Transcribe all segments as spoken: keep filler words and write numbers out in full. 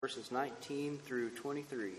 Verses nineteen through twenty-three.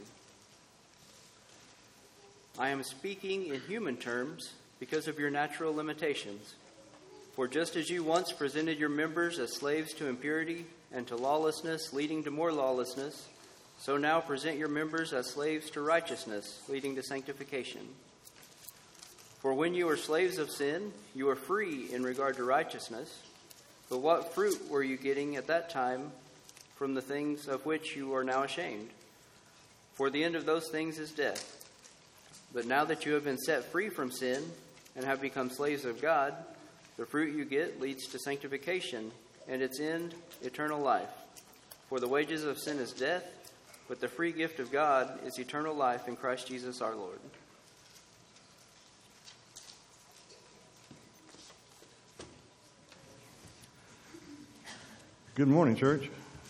I am speaking in human terms because of your natural limitations. For just as you once presented your members as slaves to impurity and to lawlessness, leading to more lawlessness, so now present your members as slaves to righteousness, leading to sanctification. For when you were slaves of sin, you were free in regard to righteousness. But what fruit were you getting at that time from the things of which you are now ashamed? For the end of those things is death. But now that you have been set free from sin and have become slaves of God, the fruit you get leads to sanctification, and its end, eternal life. For the wages of sin is death, but the free gift of God is eternal life in Christ Jesus our Lord. Good morning, church.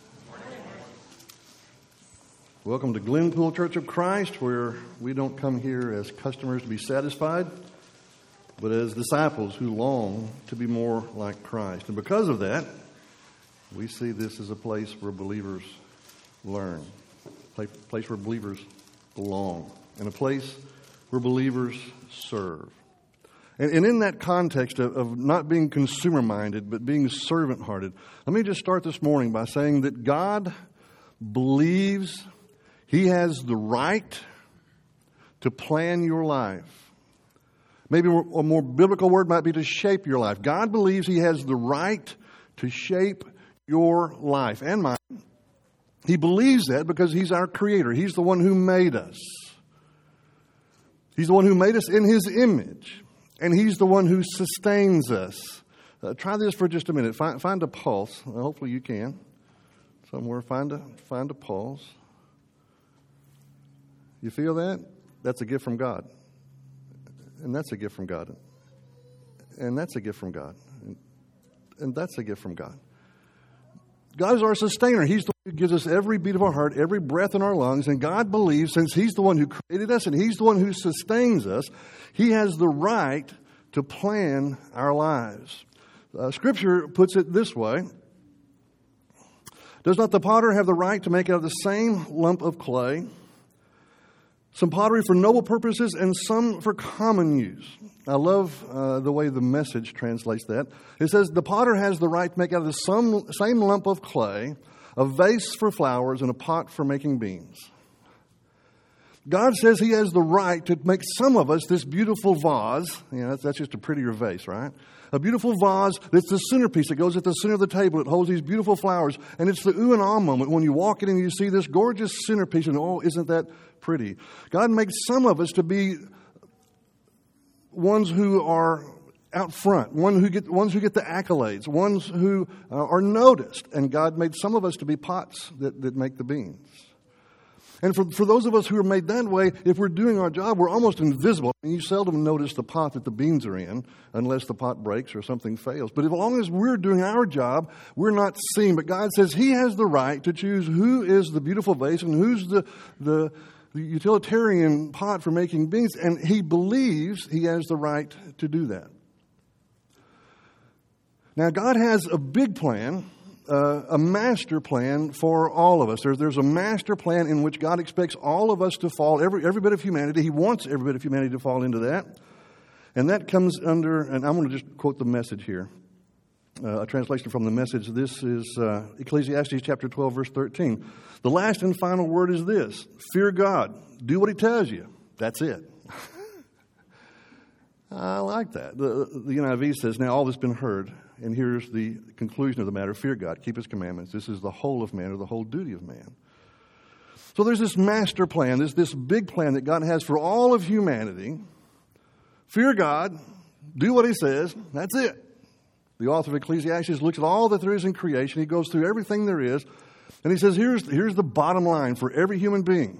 Welcome to Glenpool Church of Christ, where we don't come here as customers to be satisfied, but as disciples who long to be more like Christ. And because of that, we see this as a place where believers learn, a place where believers belong, and a place where believers serve. And, and in that context of, of not being consumer-minded, but being servant-hearted, let me just start this morning by saying that God believes He has the right to plan your life. Maybe a more biblical word might be to shape your life. God believes He has the right to shape your life and mine. He believes that because He's our Creator. He's the one who made us. He's the one who made us in His image. And He's the one who sustains us. Uh, try this for just a minute. Find, find a pulse. Hopefully you can. Somewhere, find a, find a pulse. You feel that? That's a gift from God. And that's a gift from God. And that's a gift from God. And, and that's a gift from God. God is our sustainer. He's the one who gives us every beat of our heart, every breath in our lungs. And God believes, since He's the one who created us and He's the one who sustains us, He has the right to plan our lives. Uh, Scripture puts it this way. Does not the potter have the right to make out of the same lump of clay some pottery for noble purposes and some for common use? I love uh, the way the Message translates that. It says, the potter has the right to make out of the some, same lump of clay a vase for flowers and a pot for making beans. God says He has the right to make some of us this beautiful vase. You know, that's, that's just a prettier vase, right? A beautiful vase that's the centerpiece that goes at the center of the table. It holds these beautiful flowers. And it's the ooh and ah moment when you walk in and you see this gorgeous centerpiece and, oh, isn't that pretty? God makes some of us to be ones who are out front, one who get, ones who get the accolades, ones who uh, are noticed. And God made some of us to be pots that, that make the beans. And for, for those of us who are made that way, if we're doing our job, we're almost invisible. I mean, you seldom notice the pot that the beans are in unless the pot breaks or something fails. But as long as we're doing our job, we're not seen. But God says He has the right to choose who is the beautiful vase and who's the, the, the utilitarian pot for making beans. And He believes He has the right to do that. Now, God has a big plan. Uh, a master plan for all of us. There's, there's a master plan in which God expects all of us to fall, every, every bit of humanity. He wants every bit of humanity to fall into that. And that comes under, and I'm going to just quote the Message here, uh, a translation from the Message. This is uh, Ecclesiastes chapter twelve, verse thirteen. The last and final word is this: fear God. Do what He tells you. That's it. I like that. The, the N I V says, now all that's been heard, and here's the conclusion of the matter: fear God, keep His commandments. This is the whole of man, or the whole duty of man. So there's this master plan, there's this big plan that God has for all of humanity. Fear God, do what He says, that's it. The author of Ecclesiastes looks at all that there is in creation. He goes through everything there is, and he says, here's, here's the bottom line for every human being.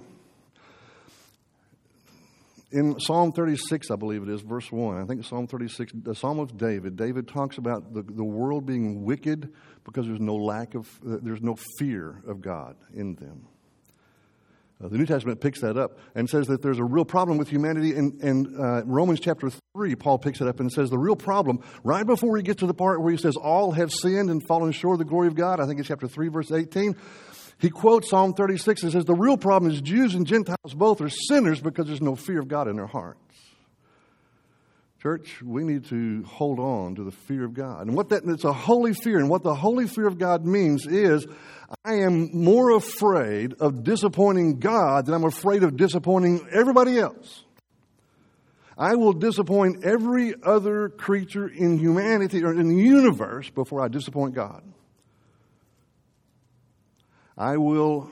In Psalm thirty-six, I believe it is, verse one, I think it's Psalm thirty-six, the Psalm of David, David talks about the, the world being wicked because there's no lack of, uh, there's no fear of God in them. Uh, the New Testament picks that up and says that there's a real problem with humanity. And in uh, Romans chapter three, Paul picks it up and says the real problem, right before he gets to the part where he says all have sinned and fallen short of the glory of God, I think it's chapter three, verse eighteen, He quotes Psalm thirty-six and says, the real problem is Jews and Gentiles both are sinners because there's no fear of God in their hearts. Church, we need to hold on to the fear of God. And what that, it's a holy fear. And what the holy fear of God means is I am more afraid of disappointing God than I'm afraid of disappointing everybody else. I will disappoint every other creature in humanity or in the universe before I disappoint God. I will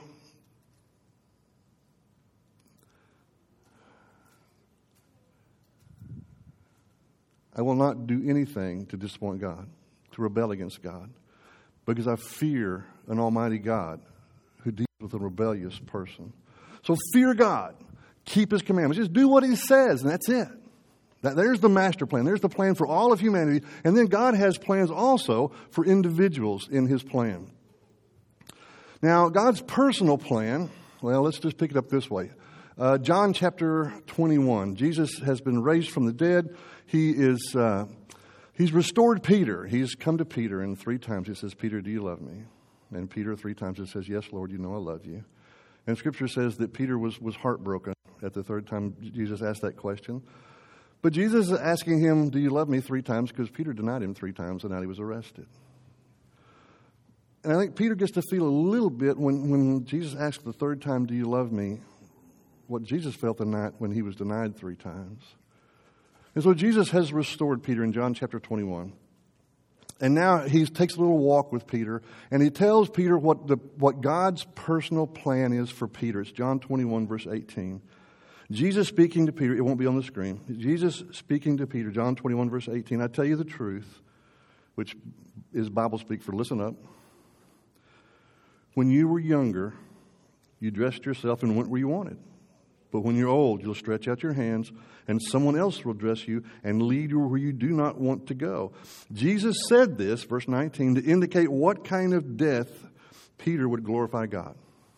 I will not do anything to disappoint God, to rebel against God, because I fear an almighty God who deals with a rebellious person. So fear God. Keep His commandments. Just do what He says, and that's it. That, there's the master plan. There's the plan for all of humanity. And then God has plans also for individuals in His plan. Now, God's personal plan, well, let's just pick it up this way. Uh, John chapter twenty-one. Jesus has been raised from the dead. He is, uh, he's restored Peter. He's come to Peter, and three times he says, Peter, do you love me? And Peter three times he says, yes, Lord, you know I love you. And Scripture says that Peter was, was heartbroken at the third time Jesus asked that question. But Jesus is asking him, do you love me, three times, because Peter denied him three times, and now he was arrested. And I think Peter gets to feel a little bit when, when Jesus asked the third time, do you love me, what Jesus felt the night when he was denied three times. And so Jesus has restored Peter in John chapter twenty-one. And now he takes a little walk with Peter, and he tells Peter what the what God's personal plan is for Peter. It's John twenty-one, verse eighteen. Jesus speaking to Peter, it won't be on the screen. Jesus speaking to Peter, John twenty-one, verse eighteen. I tell you the truth, which is Bible speak for listen up. When you were younger, you dressed yourself and went where you wanted. But when you're old, you'll stretch out your hands, and someone else will dress you and lead you where you do not want to go. Jesus said this, verse nineteen, to indicate what kind of death Peter would glorify God.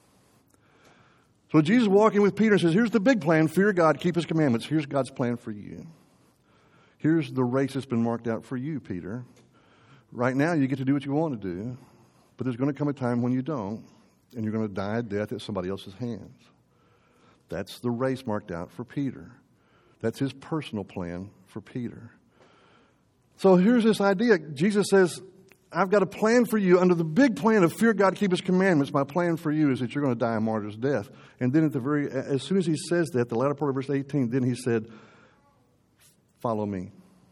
So Jesus walking with Peter and says, here's the big plan, fear God, keep His commandments. Here's God's plan for you. Here's the race that's been marked out for you, Peter. Right now, you get to do what you want to do, but there's going to come a time when you don't, and you're going to die a death at somebody else's hands. That's the race marked out for Peter. That's His personal plan for Peter. So here's this idea. Jesus says, I've got a plan for you under the big plan of fear God, keep His commandments. My plan for you is that you're going to die a martyr's death. And then at the very, as soon as He says that, the latter part of verse eighteen, then He said, follow me.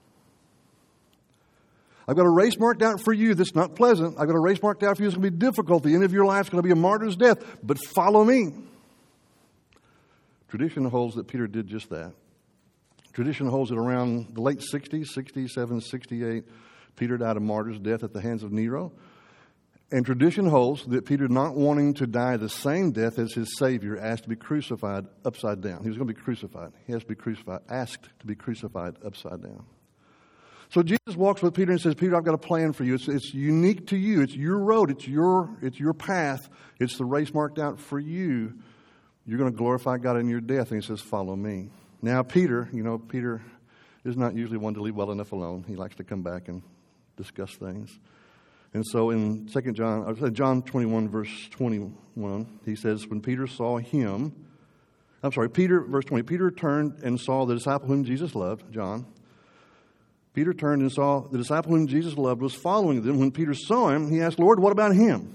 I've got a race marked out for you that's not pleasant. I've got a race marked out for you that's going to be difficult. The end of your life is going to be a martyr's death. But follow me. Tradition holds that Peter did just that. Tradition holds that around the late sixties, sixty-seven, sixty-eight, Peter died a martyr's death at the hands of Nero. And tradition holds that Peter, not wanting to die the same death as his Savior, asked to be crucified upside down. He was going to be crucified. He has to be crucified, asked to be crucified upside down. So Jesus walks with Peter and says, Peter, I've got a plan for you. It's, it's unique to you. It's your road. It's your, it's your path. It's the race marked out for you. You're going to glorify God in your death. And He says, follow me. Now, Peter, you know, Peter is not usually one to leave well enough alone. He likes to come back and discuss things. And so in Second John, John twenty-one, verse twenty-one, he says, when Peter saw him, I'm sorry, Peter, verse twenty, Peter turned and saw the disciple whom Jesus loved, John. Peter turned and saw the disciple whom Jesus loved was following them. When Peter saw him, he asked, Lord, what about him?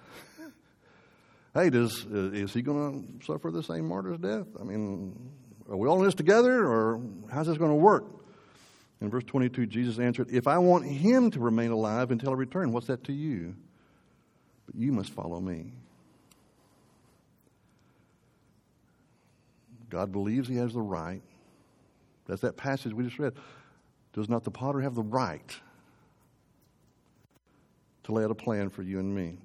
Hey, does uh, is he going to suffer the same martyr's death? I mean, are we all in this together, or how's this going to work? In verse twenty-two, Jesus answered, if I want him to remain alive until I return, what's that to you? But you must follow me. God believes He has the right. That's that passage we just read. Does not the potter have the right to lay out a plan for you and me?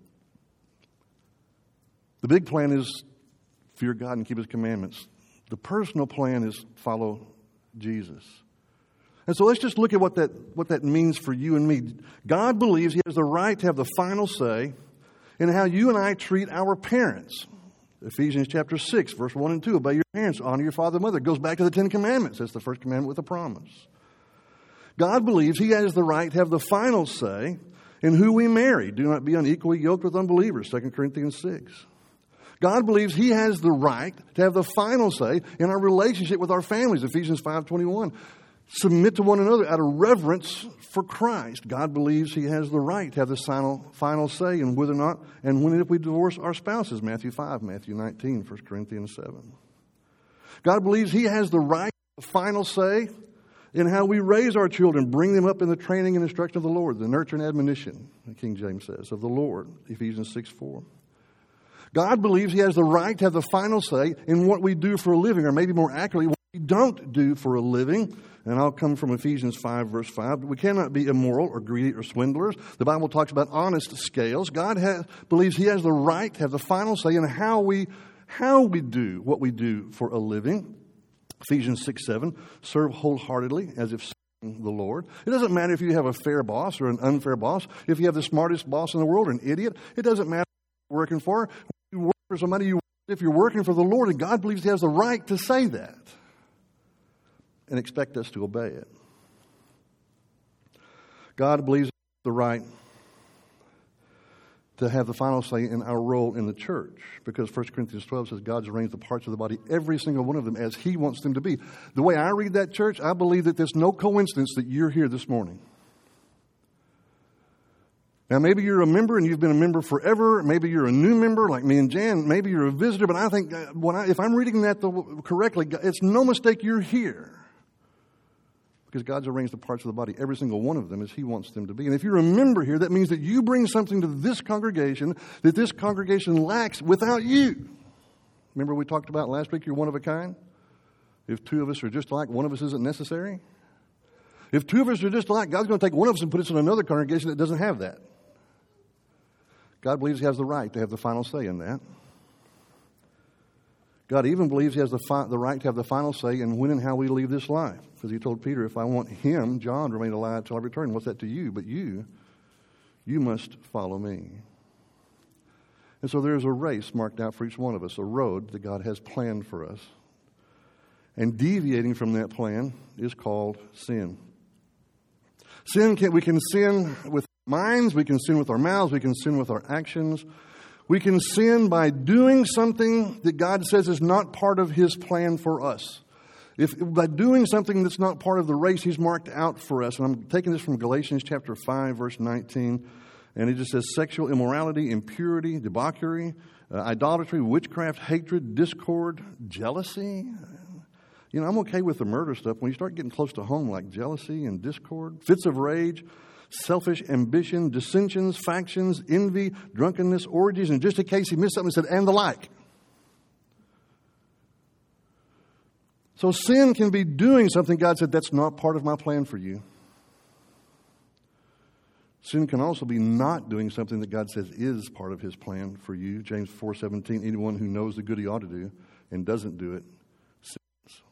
The big plan is fear God and keep His commandments. The personal plan is follow Jesus. And so let's just look at what that what that means for you and me. God believes He has the right to have the final say in how you and I treat our parents. Ephesians chapter six, verse one and two, obey your parents, honor your father and mother. It goes back to the Ten Commandments. That's the first commandment with a promise. God believes He has the right to have the final say In who we marry, do not be unequally yoked with unbelievers, Second Corinthians six. God believes He has the right to have the final say in our relationship with our families, Ephesians five twenty-one. Submit to one another out of reverence for Christ. God believes He has the right to have the final, final say in whether or not and when if we divorce our spouses, Matthew five, Matthew nineteen, First Corinthians seven. God believes He has the right, the final say in how we raise our children, bring them up in the training and instruction of the Lord, the nurture and admonition, the King James says, of the Lord, Ephesians six four. God believes He has the right to have the final say in what we do for a living, or maybe more accurately, what we don't do for a living. And I'll come from Ephesians five, verse five. We cannot be immoral or greedy or swindlers. The Bible talks about honest scales. God has, believes He has the right to have the final say in how we, how we do what we do for a living. Ephesians six seven, serve wholeheartedly as if serving the Lord. It doesn't matter if you have a fair boss or an unfair boss. If you have the smartest boss in the world or an idiot, it doesn't matter who you're working for. You work for somebody, you if you're working for the Lord, and God believes He has the right to say that and expect us to obey it. God believes He has the right to have the final say in our role in the church, because First Corinthians twelve says God's arranged the parts of the body, every single one of them, as He wants them to be. The way I read that, church, I believe that there's no coincidence that you're here this morning. Now, maybe you're a member and you've been a member forever. Maybe you're a new member like me and Jan. Maybe you're a visitor. But I think when I, if I'm reading that the, correctly, it's no mistake you're here. Because God's arranged the parts of the body, every single one of them, as He wants them to be. And if you're a member here, that means that you bring something to this congregation that this congregation lacks without you. Remember we talked about last week, you're one of a kind? If two of us are just alike, one of us isn't necessary? If two of us are just alike, God's going to take one of us and put us in another congregation that doesn't have that. God believes He has the right to have the final say in that. God even believes He has the, fi- the right to have the final say in when and how we leave this life. Because He told Peter, if I want him, John, to remain alive until I return, what's that to you? But you, you must follow me. And so there's a race marked out for each one of us, a road that God has planned for us. And deviating from that plan is called sin. Sin can, we can sin with our minds, we can sin with our mouths, we can sin with our actions. We can sin by doing something that God says is not part of His plan for us. If by doing something that's not part of the race He's marked out for us, and I'm taking this from Galatians chapter five, verse nineteen, and it just says sexual immorality, impurity, debauchery, uh, idolatry, witchcraft, hatred, discord, jealousy. You know, I'm okay with the murder stuff. When you start getting close to home, like jealousy and discord, fits of rage, selfish ambition, dissensions, factions, envy, drunkenness, orgies, and just in case he missed something, he said, and the like. So sin can be doing something God said, that's not part of my plan for you. Sin can also be not doing something that God says is part of His plan for you. James four seventeen, anyone who knows the good he ought to do and doesn't do it sins.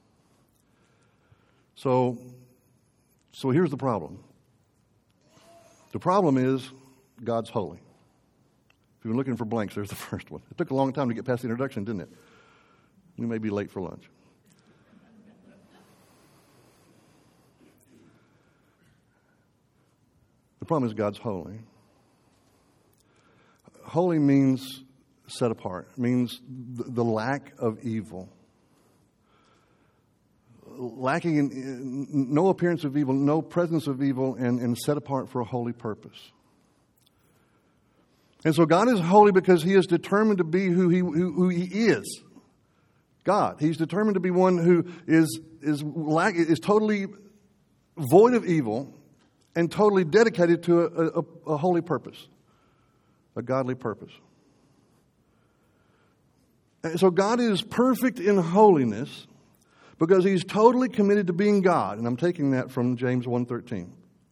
So, so here's the problem. The problem is God's holy. If you've been looking for blanks, there's the first one. It took a long time to get past the introduction, didn't it? We may be late for lunch. The problem is God's holy. Holy means set apart, means the lack of evil. Lacking in, in no appearance of evil, no presence of evil, and, and set apart for a holy purpose. And so God is holy because He is determined to be who He who, who He is. God. He's determined to be one who is is lack, is totally void of evil and totally dedicated to a, a, a holy purpose, a godly purpose. And so God is perfect in holiness, because He's totally committed to being God. And I'm taking that from James one thirteen.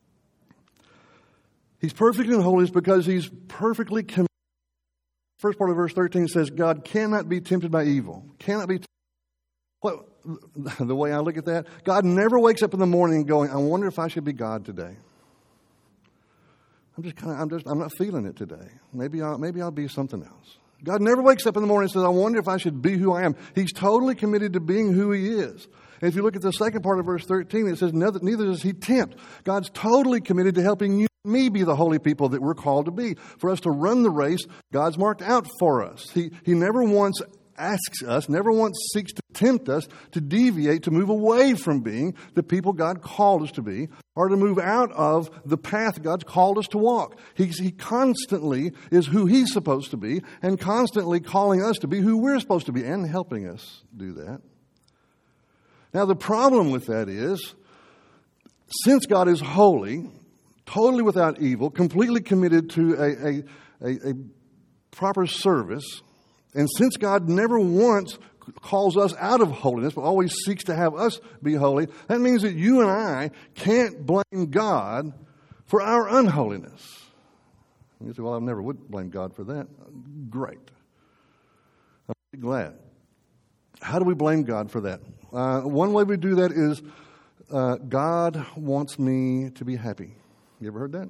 He's perfect in holiness because He's perfectly committed. First part of verse thirteen says, God cannot be tempted by evil. Cannot be tempted. Well, the way I look at that, God never wakes up in the morning going, I wonder if I should be God today. I'm just kind of, I'm just, I'm not feeling it today. Maybe I'll, maybe I'll be something else. God never wakes up in the morning and says, I wonder if I should be who I am. He's totally committed to being who He is. And if you look at the second part of verse thirteen, it says, neither, neither does He tempt. God's totally committed to helping you me be the holy people that we're called to be, for us to run the race God's marked out for us. He, he never once asks us, never once seeks to tempt us to deviate, to move away from being the people God called us to be, or to move out of the path God's called us to walk. He, he constantly is who He's supposed to be, and constantly calling us to be who we're supposed to be, and helping us do that. Now, the problem with that is, since God is holy, totally without evil, completely committed to a, a, a, a proper service, and since God never once calls us out of holiness, but always seeks to have us be holy, that means that you and I can't blame God for our unholiness. And you say, well, I never would blame God for that. Great. I'm really glad. How do we blame God for that? Uh, one way we do that is uh, God wants me to be happy. You ever heard that?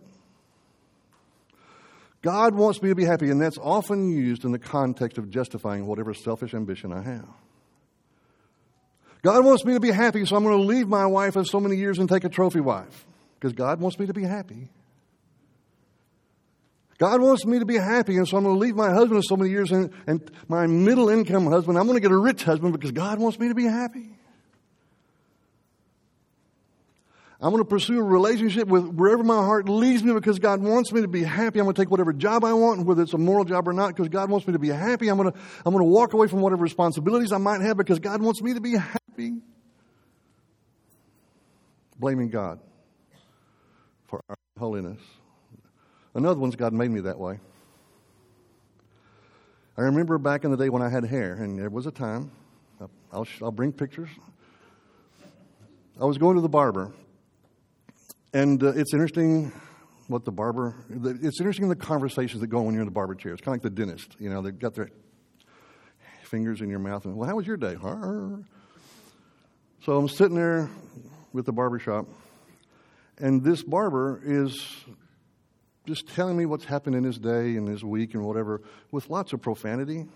God wants me to be happy, and that's often used in the context of justifying whatever selfish ambition I have. God wants me to be happy, so I'm going to leave my wife of so many years and take a trophy wife, because God wants me to be happy. God wants me to be happy, and so I'm going to leave my husband of so many years and, and my middle-income husband. I'm going to get a rich husband because God wants me to be happy. I'm going to pursue a relationship with wherever my heart leads me because God wants me to be happy. I'm going to take whatever job I want, whether it's a moral job or not, because God wants me to be happy. I'm going to, I'm going to walk away from whatever responsibilities I might have because God wants me to be happy. Blaming God for our holiness. Another one's God made me that way. I remember back in the day when I had hair, and there was a time, I'll, I'll bring pictures. I was going to the barber. And uh, it's interesting what the barber, it's interesting the conversations that go on when you're in the barber chair. It's kind of like the dentist. You know, they've got their fingers in your mouth. And, well, how was your day? So I'm sitting there with the barber shop, and this barber is just telling me what's happened in his day and his week and whatever, with lots of profanity.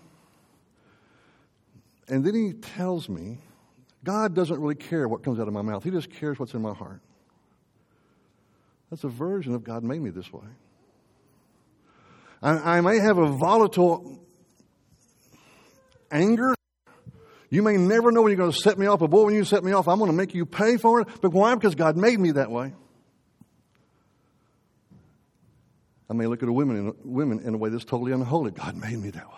And then he tells me, God doesn't really care what comes out of my mouth. He just cares what's in my heart. That's a version of God made me this way. I, I may have a volatile anger. You may never know when you're going to set me off, but boy, when you set me off, I'm going to make you pay for it. But why? Because God made me that way. I may look at a woman in, women in a way that's totally unholy. God made me that way.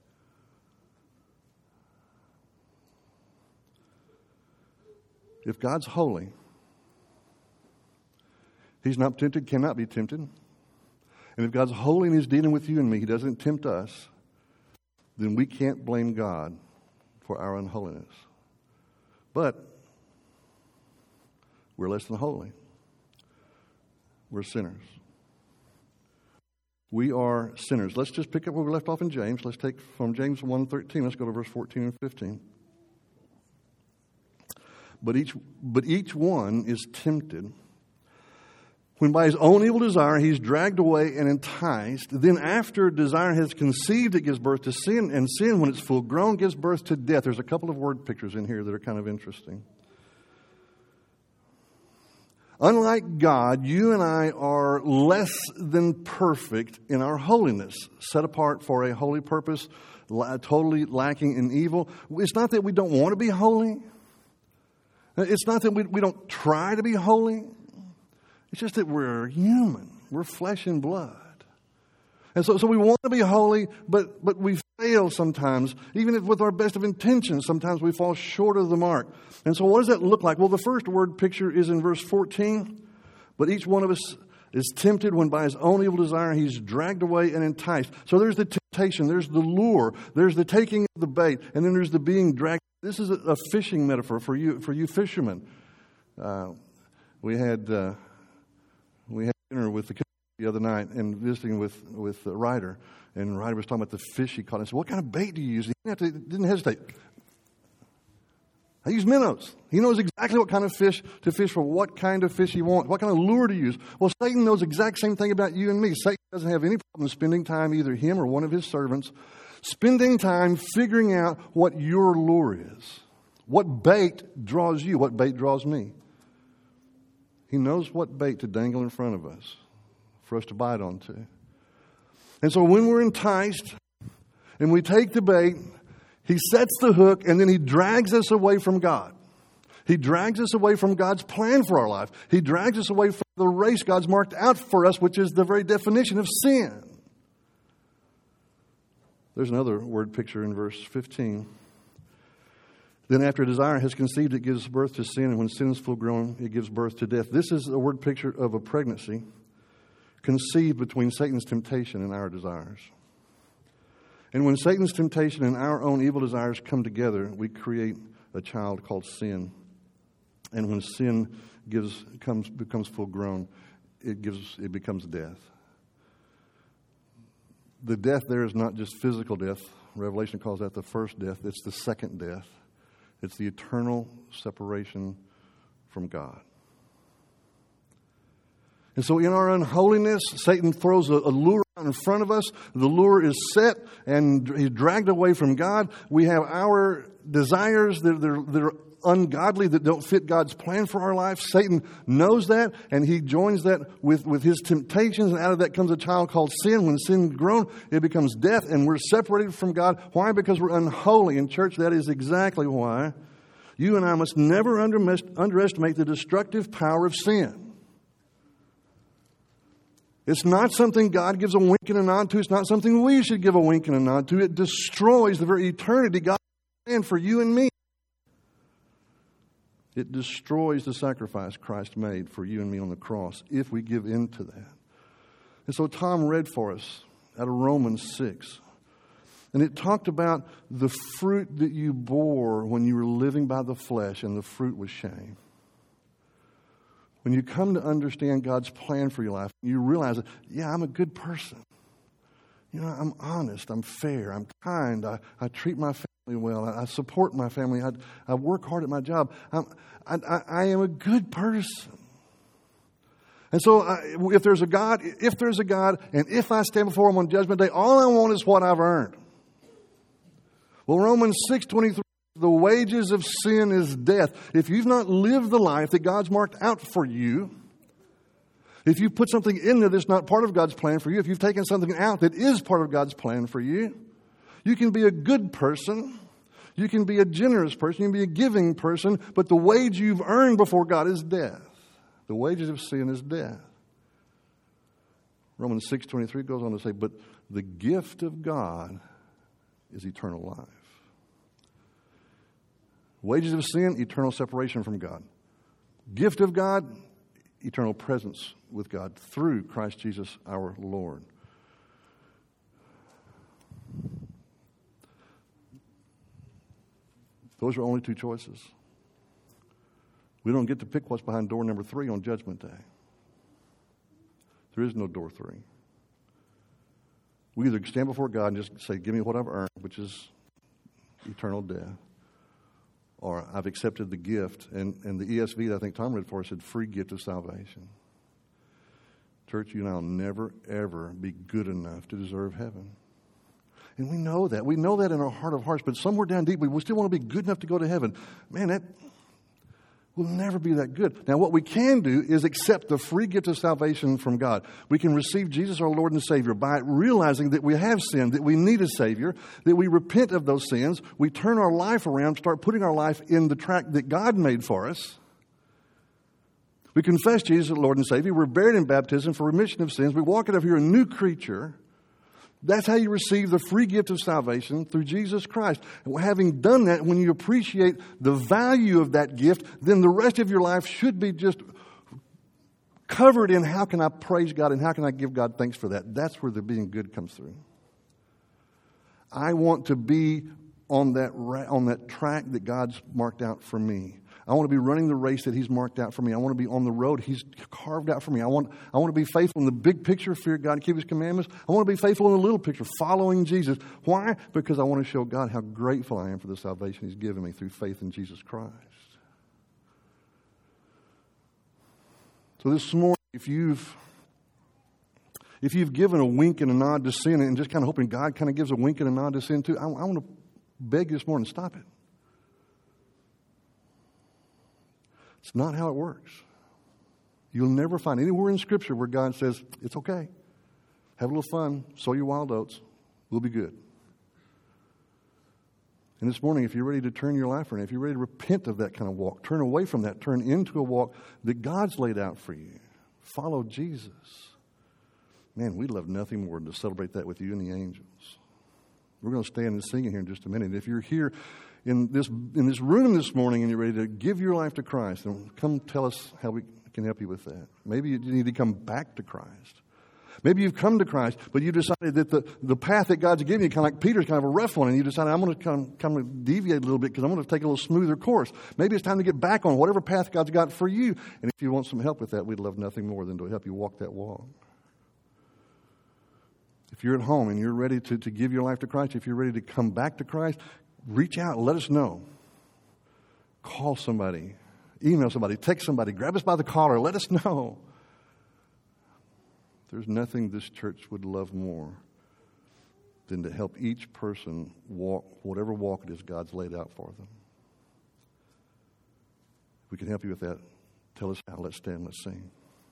If God's holy, He's not tempted, cannot be tempted. And if God's holy and He's dealing with you and me, He doesn't tempt us, then we can't blame God for our unholiness. But we're less than holy. We're sinners. We are sinners. Let's just pick up where we left off in James. Let's take from James one thirteen. Let's go to verse fourteen and fifteen. But each, but each one is tempted when by his own evil desire he's dragged away and enticed. Then after desire has conceived, it gives birth to sin. And sin, when it's full grown, gives birth to death. There's a couple of word pictures in here that are kind of interesting. Unlike God, you and I are less than perfect in our holiness, set apart for a holy purpose, totally lacking in evil. It's not that we don't want to be holy. It's not that we, we don't try to be holy. It's just that we're human. We're flesh and blood. And so, so we want to be holy, but, but we fail sometimes. Even if with our best of intentions, sometimes we fall short of the mark. And so what does that look like? Well, the first word picture is in verse fourteen. But each one of us is tempted when by his own evil desire he's dragged away and enticed. So there's the temptation, there's the lure, there's the taking of the bait, and then there's the being dragged. This is a, a fishing metaphor for you, for you fishermen. Uh, we had uh, we had dinner with the kids the other night and visiting with with uh, Ryder, and Ryder was talking about the fish he caught. I said, "What kind of bait do you use?" He didn't, have to, didn't hesitate. I use minnows. He knows exactly what kind of fish to fish for, what kind of fish he wants, what kind of lure to use. Well, Satan knows the exact same thing about you and me. Satan doesn't have any problem spending time, either him or one of his servants, spending time figuring out what your lure is. What bait draws you, what bait draws me. He knows what bait to dangle in front of us for us to bite onto. And so when we're enticed and we take the bait, he sets the hook and then he drags us away from God. He drags us away from God's plan for our life. He drags us away from the race God's marked out for us, which is the very definition of sin. There's another word picture in verse fifteen. Then after desire has conceived, it gives birth to sin. And when sin is full grown, it gives birth to death. This is a word picture of a pregnancy conceived between Satan's temptation and our desires. And when Satan's temptation and our own evil desires come together, we create a child called sin. And when sin gives comes becomes full grown, it gives it becomes death. The death there is not just physical death. Revelation calls that the first death. It's the second death. It's the eternal separation from God. And so in our unholiness, Satan throws a, a lure out in front of us. The lure is set and he's dragged away from God. We have our desires that, that, are, that are ungodly, that don't fit God's plan for our life. Satan knows that, and he joins that with, with his temptations, and out of that comes a child called sin. When sin is grown, it becomes death, and we're separated from God. Why? Because we're unholy. In church, that is exactly why you and I must never under, underestimate the destructive power of sin. It's not something God gives a wink and a nod to. It's not something we should give a wink and a nod to. It destroys the very eternity God planned for you and me. It destroys the sacrifice Christ made for you and me on the cross if we give in to that. And so Tom read for us out of Romans six. And it talked about the fruit that you bore when you were living by the flesh, and the fruit was shame. When you come to understand God's plan for your life, you realize that, yeah, I'm a good person. You know, I'm honest, I'm fair, I'm kind, I, I treat my family well, I, I support my family, I, I work hard at my job. I'm, I, I, I am a good person. And so I, if there's a God, if there's a God, and if I stand before Him on Judgment Day, all I want is what I've earned. Well, Romans six twenty-three, the wages of sin is death. If you've not lived the life that God's marked out for you, if you've put something in there that's not part of God's plan for you, if you've taken something out that is part of God's plan for you, you can be a good person, you can be a generous person, you can be a giving person, but the wage you've earned before God is death. The wages of sin is death. Romans six twenty-three goes on to say, but the gift of God is eternal life. Wages of sin, eternal separation from God. Gift of God, eternal presence with God through Christ Jesus our Lord. Those are only two choices. We don't get to pick what's behind door number three on Judgment Day. There is no door three. We either stand before God and just say, give me what I've earned, which is eternal death, or I've accepted the gift. And, and the E S V that I think Tom read for us said, free gift of salvation. Church, you and I will never, ever be good enough to deserve heaven. And we know that. We know that in our heart of hearts, but somewhere down deep, we still want to be good enough to go to heaven. Man, that will never be that good. Now, what we can do is accept the free gift of salvation from God. We can receive Jesus our Lord and Savior by realizing that we have sinned, that we need a Savior, that we repent of those sins, we turn our life around, start putting our life in the track that God made for us. We confess Jesus as Lord and Savior. We're buried in baptism for remission of sins. We walk out of here a new creature. That's how you receive the free gift of salvation through Jesus Christ. And having done that, when you appreciate the value of that gift, then the rest of your life should be just covered in how can I praise God and how can I give God thanks for that. That's where the being good comes through. I want to be on that on that track that God's marked out for me. I want to be running the race that He's marked out for me. I want to be on the road He's carved out for me. I want, I want to be faithful in the big picture, fear God and keep His commandments. I want to be faithful in the little picture, following Jesus. Why? Because I want to show God how grateful I am for the salvation He's given me through faith in Jesus Christ. So this morning, if you've if you've given a wink and a nod to sin and just kind of hoping God kind of gives a wink and a nod to sin too, I, I want to beg you this morning, stop it. It's not how it works. You'll never find anywhere in Scripture where God says, it's okay. Have a little fun. Sow your wild oats. We'll be good. And this morning, if you're ready to turn your life around, if you're ready to repent of that kind of walk, turn away from that, turn into a walk that God's laid out for you, follow Jesus. Man, we'd love nothing more than to celebrate that with you and the angels. We're going to stand and sing in here in just a minute. If you're here in this in this room this morning and you're ready to give your life to Christ, then come tell us how we can help you with that. Maybe you need to come back to Christ. Maybe you've come to Christ, but you decided that the, the path that God's given you, kind of like Peter's, kind of a rough one, and you decided, I'm going to come, kind of deviate a little bit because I'm going to take a little smoother course. Maybe it's time to get back on whatever path God's got for you. And if you want some help with that, we'd love nothing more than to help you walk that walk. If you're at home and you're ready to, to give your life to Christ, if you're ready to come back to Christ, reach out and let us know. Call somebody, email somebody, text somebody, grab us by the collar, let us know. There's nothing this church would love more than to help each person walk whatever walk it is God's laid out for them. If we can help you with that, tell us how. Let's stand, let's sing.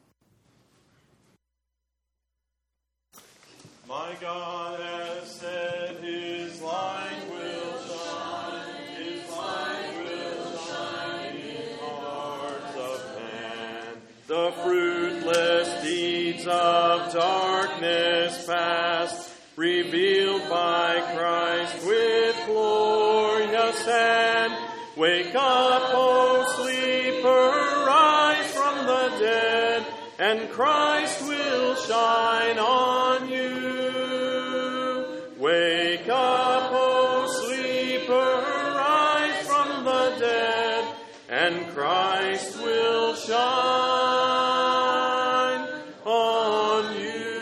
My God has said his light will shine, his light will shine in hearts of man. The fruitless deeds of darkness past, revealed by Christ with glorious hand. Wake up, O sleeper, rise from the dead, and Christ will shine on you. Wake up, O sleeper, rise from the dead, and Christ will shine on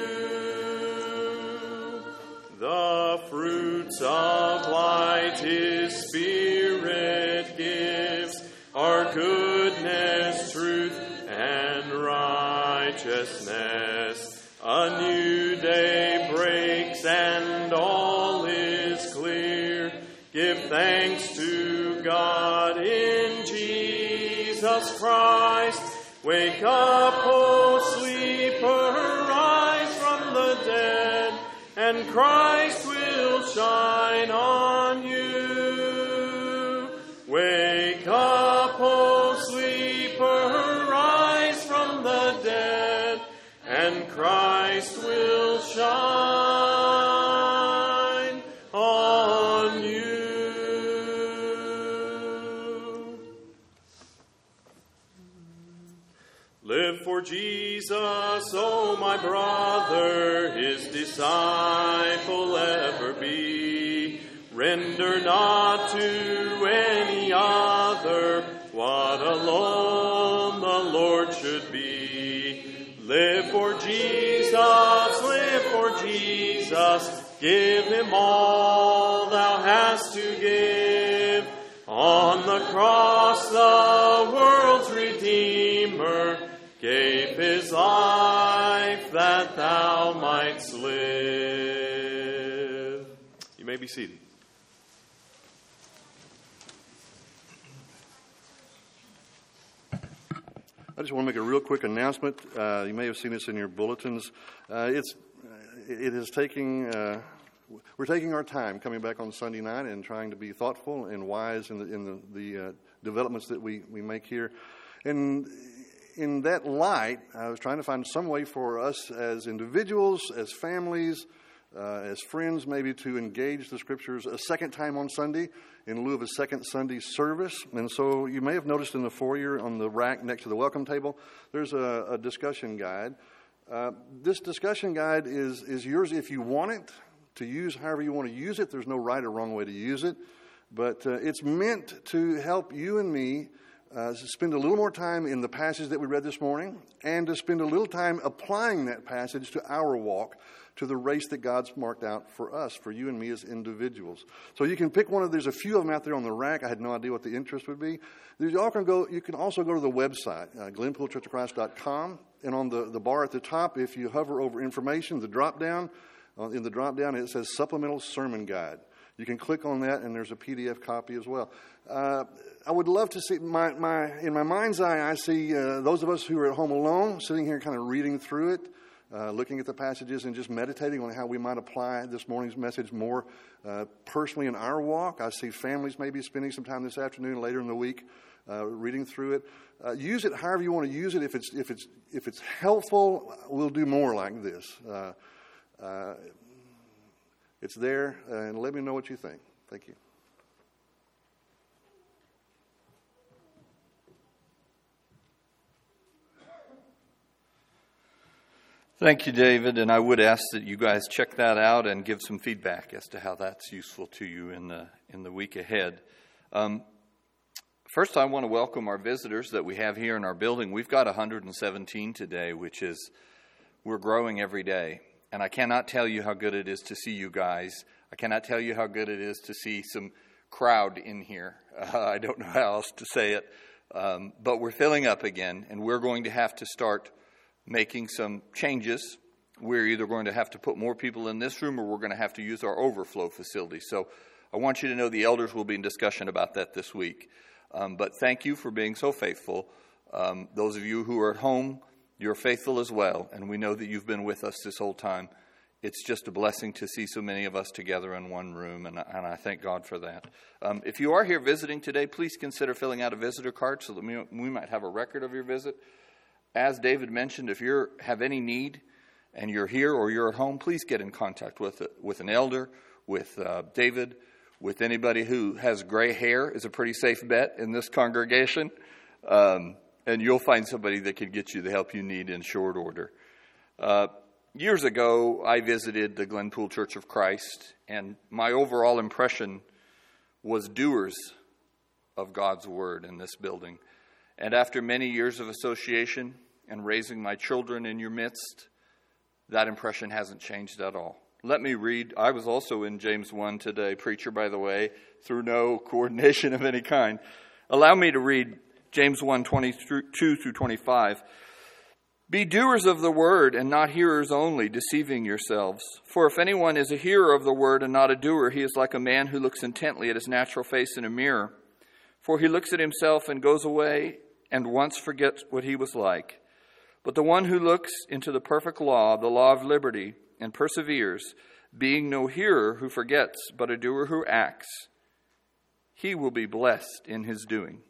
you. The fruits of light His Spirit gives are goodness, truth, and righteousness. A new day breaks and all is clear. Give thanks to God in Jesus Christ. Wake up, O sleeper, rise from the dead, and Christ will shine on you. Wake up, O sleeper, rise from the dead, and Christ will shine on you. Live for Jesus, O my brother, his disciple ever be. Render not to any other what alone the Lord should be. Live for Jesus, live for Jesus, give him all thou hast to give. On the cross the world's Redeemer gave his life that thou mightst live. You may be seated. I just want to make a real quick announcement. Uh, you may have seen this in your bulletins. Uh, it's it is taking uh, we're taking our time coming back on Sunday night and trying to be thoughtful and wise in the in the, the uh, developments that we, we make here. And in that light, I was trying to find some way for us as individuals, as families, uh, as friends, maybe to engage the Scriptures a second time on Sunday in lieu of a second Sunday service. And so you may have noticed in the foyer on the rack next to the welcome table, there's a, a discussion guide. Uh, this discussion guide is, is yours if you want it to use however you want to use it. There's no right or wrong way to use it. But uh, it's meant to help you and me uh, spend a little more time in the passage that we read this morning and to spend a little time applying that passage to our walk, to the race that God's marked out for us, for you and me as individuals. So you can pick one of, there's a few of them out there on the rack. I had no idea what the interest would be. You all can go, you can also go to the website, uh, glenpool church of christ dot com. And on the, the bar at the top, if you hover over information, the drop down, uh, in the drop down, it says Supplemental Sermon Guide. You can click on that, and there's a P D F copy as well. Uh, I would love to see, my, my in my mind's eye, I see uh, those of us who are at home alone sitting here kind of reading through it, uh, looking at the passages and just meditating on how we might apply this morning's message more uh, personally in our walk. I see families maybe spending some time this afternoon, later in the week, uh, reading through it. Uh, use it however you want to use it. If it's if it's if it's helpful, we'll do more like this. Uh, uh, It's there, and let me know what you think. Thank you. Thank you, David, and I would ask that you guys check that out and give some feedback as to how that's useful to you in the in the week ahead. Um, first, I want to welcome our visitors that we have here in our building. We've got one hundred seventeen today, which is, we're growing every day. And I cannot tell you how good it is to see you guys. I cannot tell you how good it is to see some crowd in here. Uh, I don't know how else to say it. Um, but we're filling up again, and we're going to have to start making some changes. We're either going to have to put more people in this room, or we're going to have to use our overflow facility. So I want you to know the elders will be in discussion about that this week. Um, but thank you for being so faithful. Um, those of you who are at home, you're faithful as well, and we know that you've been with us this whole time. It's just a blessing to see so many of us together in one room, and, and I thank God for that. Um, if you are here visiting today, please consider filling out a visitor card so that we, we might have a record of your visit. As David mentioned, if you have any need and you're here or you're at home, please get in contact with with an elder, with uh, David, with anybody who has gray hair is a pretty safe bet in this congregation. Um And you'll find somebody that can get you the help you need in short order. Uh, years ago, I visited the Glenpool Church of Christ, and my overall impression was doers of God's Word in this building. And after many years of association and raising my children in your midst, that impression hasn't changed at all. Let me read. I was also in James one today, preacher, by the way, through no coordination of any kind. Allow me to read James one, twenty-two through twenty-five. Be doers of the word and not hearers only, deceiving yourselves. For if anyone is a hearer of the word and not a doer, he is like a man who looks intently at his natural face in a mirror. For he looks at himself and goes away and once forgets what he was like. But the one who looks into the perfect law, the law of liberty, and perseveres, being no hearer who forgets, but a doer who acts, he will be blessed in his doing.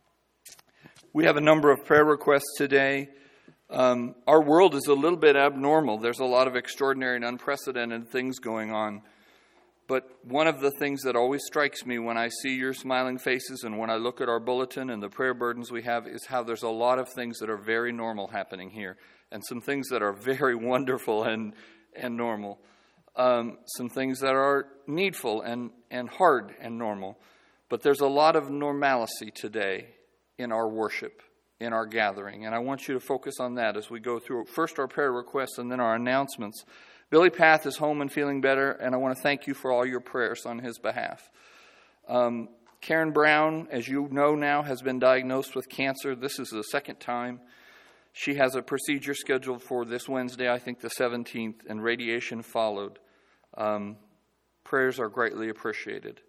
We have a number of prayer requests today. Um, our world is a little bit abnormal. There's a lot of extraordinary and unprecedented things going on. But one of the things that always strikes me when I see your smiling faces and when I look at our bulletin and the prayer burdens we have is how there's a lot of things that are very normal happening here, and some things that are very wonderful and, and normal. Um, some things that are needful and, and hard and normal. But there's a lot of normalcy today in our worship, in our gathering. And I want you to focus on that as we go through first our prayer requests and then our announcements. Billy Path is home and feeling better, and I want to thank you for all your prayers on his behalf. Um, Karen Brown, as you know now, has been diagnosed with cancer. This is the second time. She has a procedure scheduled for this Wednesday, I think the seventeenth, and radiation followed. Um, prayers are greatly appreciated.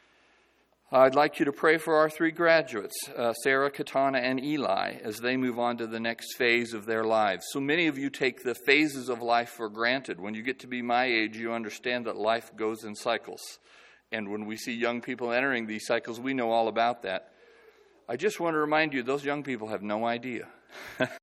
I'd like you to pray for our three graduates, uh, Sarah, Katana, and Eli, as they move on to the next phase of their lives. So many of you take the phases of life for granted. When you get to be my age, you understand that life goes in cycles. And when we see young people entering these cycles, we know all about that. I just want to remind you, those young people have no idea.